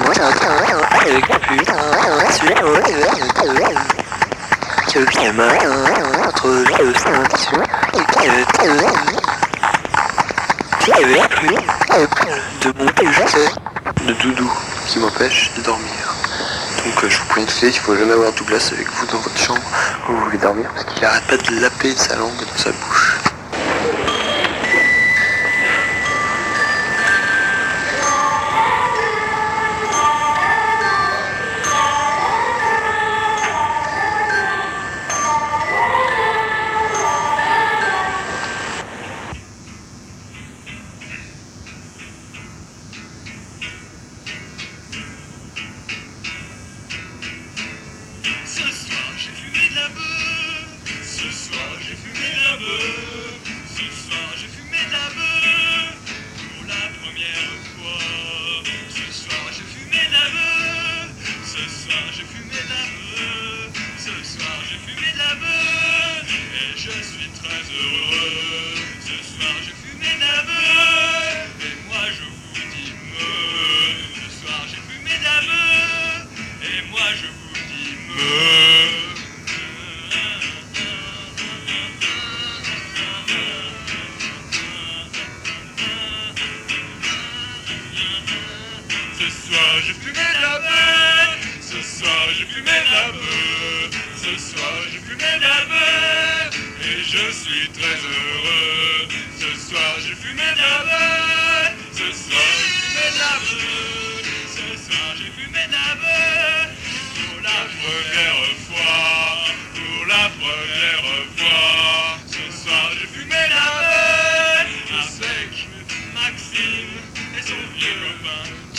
de doudou qui m'empêche de dormir. Donc je vous préviens tout de suite, il faut jamais avoir Douglas avec vous dans votre chambre où vous voulez dormir parce qu'il arrête pas de laper de sa langue dans sa bouche.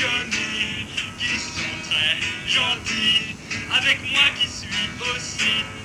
Avec moi qui suis aussi